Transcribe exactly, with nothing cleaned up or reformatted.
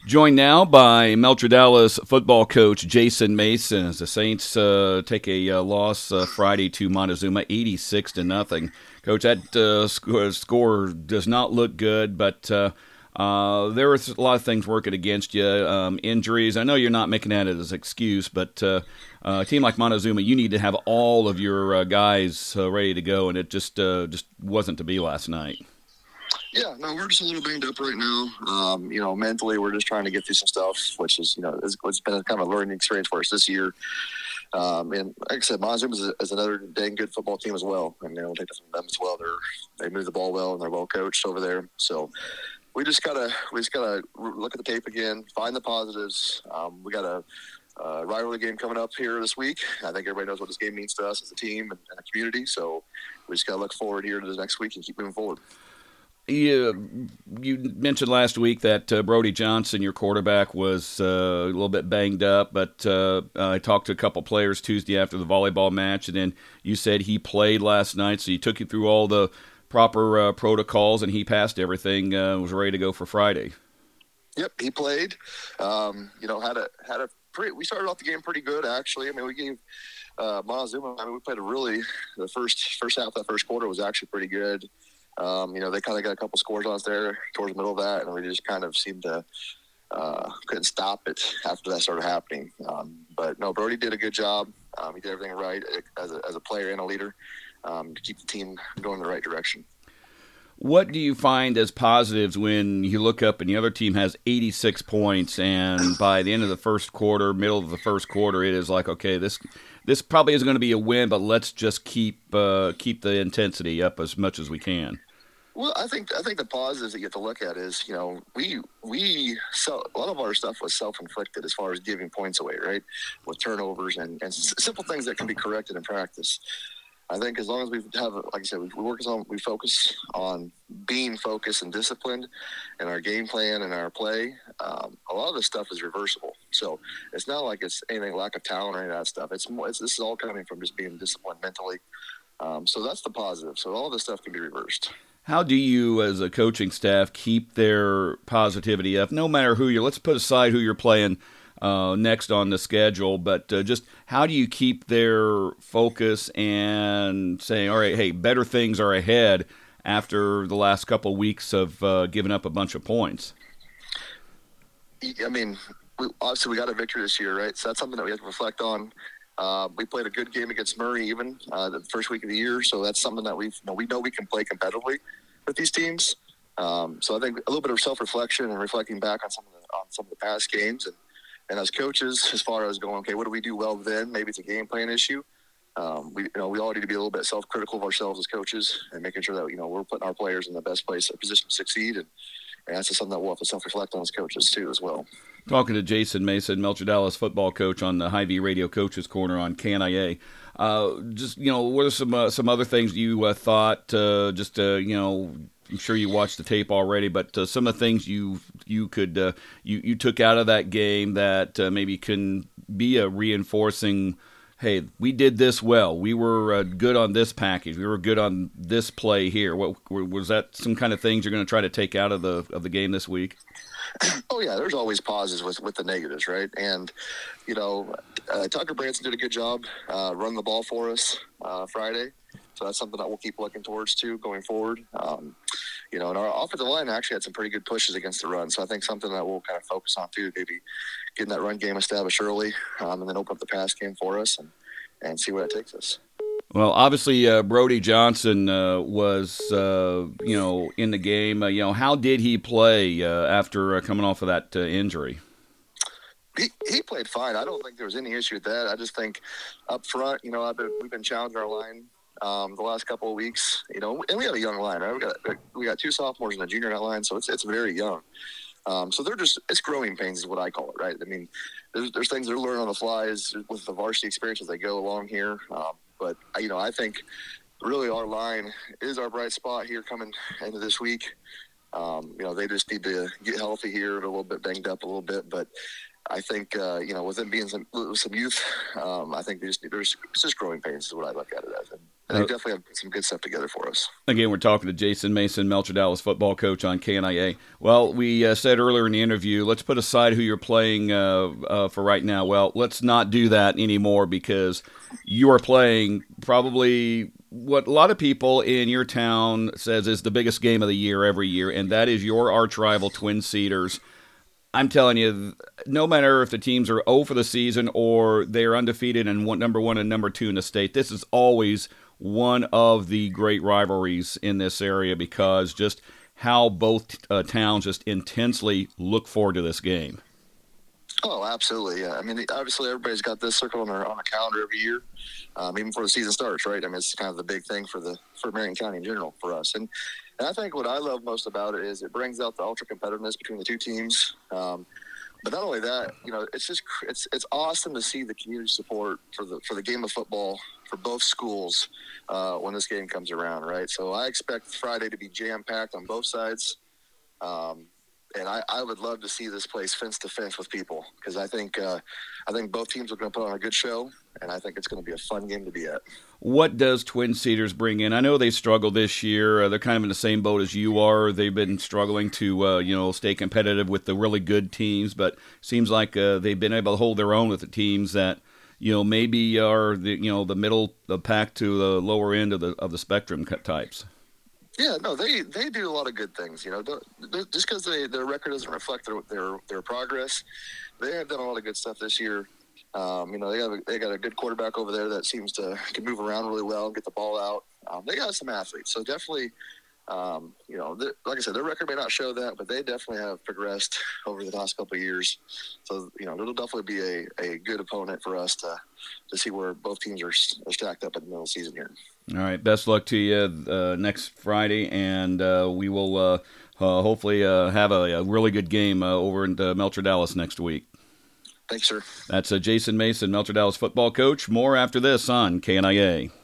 Joined now by Melcher Dallas football coach Jason Mason as the Saints uh, take a uh, loss uh, Friday to Montezuma, eighty-six to nothing. Coach, that uh, sc- score does not look good, but uh, uh, there are a lot of things working against you. Um, injuries. I know you're not making that as an excuse, but uh, uh, a team like Montezuma, you need to have all of your uh, guys uh, ready to go, and it just uh, just wasn't to be last night. Yeah, no, we're just a little banged up right now. Um, you know, mentally, we're just trying to get through some stuff, which is, you know, it's, it's been a kind of a learning experience for us this year. Um, and like I said, Montezuma is, is another dang good football team as well. And, you know, we'll take it from them as well. They're, they move the ball well, and they're well coached over there. So we just gotta, we just gotta look at the tape again, find the positives. Um, we got a uh, rivalry game coming up here this week. I think everybody knows what this game means to us as a team and, and a community. So we just gotta look forward here to the next week and keep moving forward. You, you mentioned last week that uh, Brody Johnson, your quarterback, was uh, a little bit banged up, but uh, I talked to a couple players Tuesday after the volleyball match, and then you said he played last night, so you took you through all the proper uh, protocols, and he passed everything, uh, was ready to go for Friday. Yep, he played. Um, you know, had a had a pretty. We started off the game pretty good, actually. I mean, we gave uh, Montezuma. I mean, we played a really the first first half of that first quarter was actually pretty good. Um, you know, they kind of got a couple scores on us there towards the middle of that, and we just kind of seemed to uh, couldn't stop it after that started happening. Um, but no, Brody did a good job. Um, he did everything right as a, as a player and a leader um, to keep the team going in the right direction. What do you find as positives when you look up and the other team has eighty-six points, and by the end of the first quarter, middle of the first quarter, it is like, okay, this this probably isn't going to be a win, but let's just keep uh, keep the intensity up as much as we can. Well, I think I think the positives that you have to look at is, you know, we we so a lot of our stuff was self-inflicted as far as giving points away, right, with turnovers and, and simple things that can be corrected in practice. I think as long as we have, like I said, we work on, we focus on being focused and disciplined in our game plan and our play. Um, a lot of this stuff is reversible. So it's not like it's anything lack of talent or any of that stuff. It's more, it's, this is all coming from just being disciplined mentally. Um, so that's the positive. So all of this stuff can be reversed. How do you, as a coaching staff, keep their positivity up, no matter who you're, let's put aside who you're playing uh, next on the schedule, but uh, just how do you keep their focus and saying, all right, hey, better things are ahead after the last couple of weeks of uh, giving up a bunch of points? I mean, we, obviously we got a victory this year, right? So that's something that we have to reflect on. Uh, we played a good game against Murray even uh, the first week of the year, so that's something that we've, you know, we know we can play competitively with these teams. Um, so I think a little bit of self-reflection and reflecting back on some of the on some of the past games, and, and as coaches, as far as going, okay, what do we do well then? Maybe it's a game plan issue. Um, we you know we all need to be a little bit self-critical of ourselves as coaches and making sure that, you know, we're putting our players in the best place, position to succeed, and, and that's just something that we'll have to self-reflect on as coaches too as well. Talking to Jason Mason, Melcher Dallas football coach on the Hy-Vee Radio Coaches Corner on K N I A. Uh, just, you know, what are some uh, some other things you uh, thought, uh, just, uh, you know, I'm sure you watched the tape already, but uh, some of the things you you could uh, you, you took out of that game that uh, maybe can be a reinforcing, hey, we did this well. We were uh, good on this package. We were good on this play here. What was that? Some kind of things you're going to try to take out of the of the game this week? Oh, yeah, there's always pauses with, with the negatives, right? And, you know, uh, Tucker Branson did a good job uh, running the ball for us uh, Friday. So that's something that we'll keep looking towards, too, going forward. Um, you know, and our offensive line actually had some pretty good pushes against the run. So I think something that we'll kind of focus on, too, maybe getting that run game established early um, and then open up the pass game for us and, and see where that takes us. Well, obviously, uh, Brody Johnson uh, was, uh, you know, in the game. Uh, you know, how did he play uh, after uh, coming off of that uh, injury? He he played fine. I don't think there was any issue with that. I just think up front, you know, I've been, we've been challenging our line um, the last couple of weeks. You know, and we have a young line, right? We got we got two sophomores and a junior in that line, so it's it's very young. Um, so they're just it's growing pains is what I call it, right? I mean, there's there's things they're learning on the fly as, with the varsity experience as they go along here. Um, But, you know, I think really our line is our bright spot here coming into this week. Um, you know, they just need to get healthy here, a little bit banged up a little bit. But I think, uh, you know, with them being some, some youth, um, I think they just, there's it's just growing pains is what I look at it as. And And they Uh, definitely have some good stuff together for us. Again, we're talking to Jason Mason, Melcher Dallas football coach on K N I A. Well, we uh, said earlier in the interview, let's put aside who you're playing uh, uh, for right now. Well, let's not do that anymore because you are playing probably what a lot of people in your town says is the biggest game of the year every year, and that is your arch rival Twin Cedars. I'm telling you, no matter if the teams are zero for the season or they're undefeated and one, number one and number two in the state, this is always one of the great rivalries in this area because just how both uh, towns just intensely look forward to this game. Oh, absolutely. Yeah. I mean, obviously everybody's got this circle on their on a calendar every year, um, even before the season starts, right? I mean, it's kind of the big thing for the for Marion County in general for us. And, and I think what I love most about it is it brings out the ultra competitiveness between the two teams. Um, but not only that, you know, it's just it's it's awesome to see the community support for the for the game of football for both schools uh, when this game comes around, right? So I expect Friday to be jam packed on both sides. Um, And I, I would love to see this place fence to fence with people because I think uh, I think both teams are going to put on a good show, and I think it's going to be a fun game to be at. What does Twin Cedars bring in? I know they struggled this year. Uh, they're kind of in the same boat as you are. They've been struggling to uh, you know stay competitive with the really good teams, but seems like uh, they've been able to hold their own with the teams that you know maybe are the you know the middle the pack to the lower end of the of the spectrum types. Yeah, no, they, they do a lot of good things. You know, just because they their record doesn't reflect their, their their progress, they have done a lot of good stuff this year. Um, you know, they got a, they got a good quarterback over there that seems to can move around really well and get the ball out. Um, they got some athletes, so definitely, um, you know, like I said, their record may not show that, but they definitely have progressed over the last couple of years. So you know, it'll definitely be a, a good opponent for us to to see where both teams are, are stacked up at the middle of the season here. All right, best luck to you uh, next Friday, and uh, we will uh, uh, hopefully uh, have a, a really good game uh, over in uh, Melcher Dallas next week. Thanks, sir. That's uh, Jason Mason, Melcher Dallas football coach. More after this on K N I A.